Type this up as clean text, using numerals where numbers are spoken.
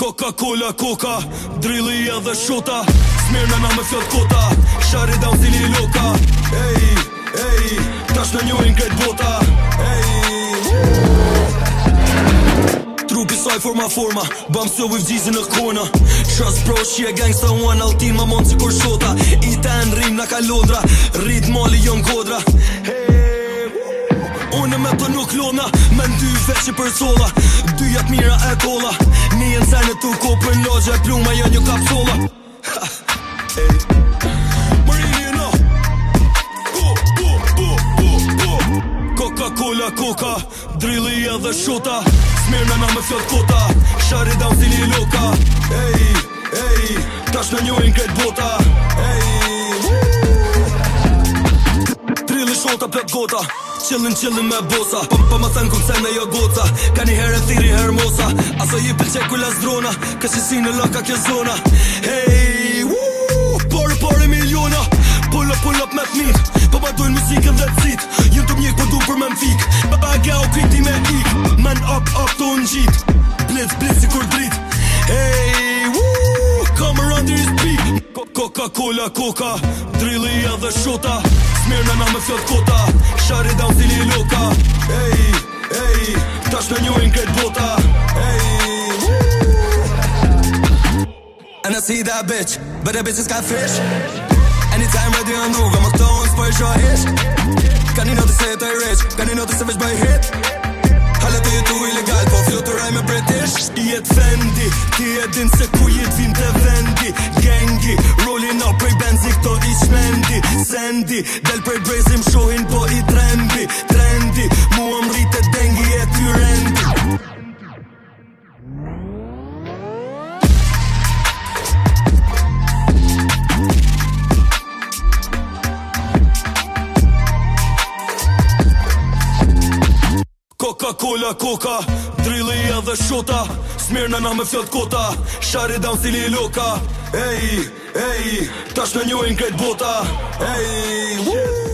Coca-Cola, Coca, drilli edhe shota, smirna na me fjot kota, shari down stili loka. Ej, tash në njojnë krejt bota. Trupi saj forma, bam so with G's in the corner. Trust bro, she a gangsta one, altin ma mon si kur shota. I ten rim na kalodra, rrit mali jon kodra. Unë me të nuk lona, me ndy veqi për sola. Dyjat mira e kola, një në sene tu kopën logje, pluma jo një kapsola. Marino, Coca-Cola, Coca, drilli edhe shota, smirna na me fjot kota, shari down stili loka. Ej, tash në njojnë krejt bota. Drilli shota plët gota, Chillin me bosa, pa ma thënë kumë sene jo goca. Ka një herë thiri hermosa, aso ji pëlqe kula zdrona, ka që si në laka kjo zona. Hey, pare miliona, pull up me t'mit, pa ma dojnë musikën dhe t'cit, jën të mjek po du për me m'fik, bagja o kriti me ik, man up të unë gjit, blitz si kur drit. Hey, come around this beat. Coca-Cola, Coca, drilli edhe shota, smirna na me fjot kota, shari down stili loka. Ej, tash në njojnë krejt bota. And I see that bitch, but that bitch is got fish. Anytime ready on move, I'm a clone, s'po e shoh ish. Ka një notë se të rich, ka një notë se veç bëj hit. Halle të jetu illegal, po fluturaj me British. Jet Fendi, ti e din se ku jet vim të vendi. Gengi, rolling up prej benzi, këto i shmendi. Sendi, del prej brezim, shohin po i trendi. Mu rritë dengi e ty rendi. Coca-Cola, Coca, drilli edhe shota, smirna na me fjot kota, shari down stili loka. Ej, tash në njojnë krejt bota.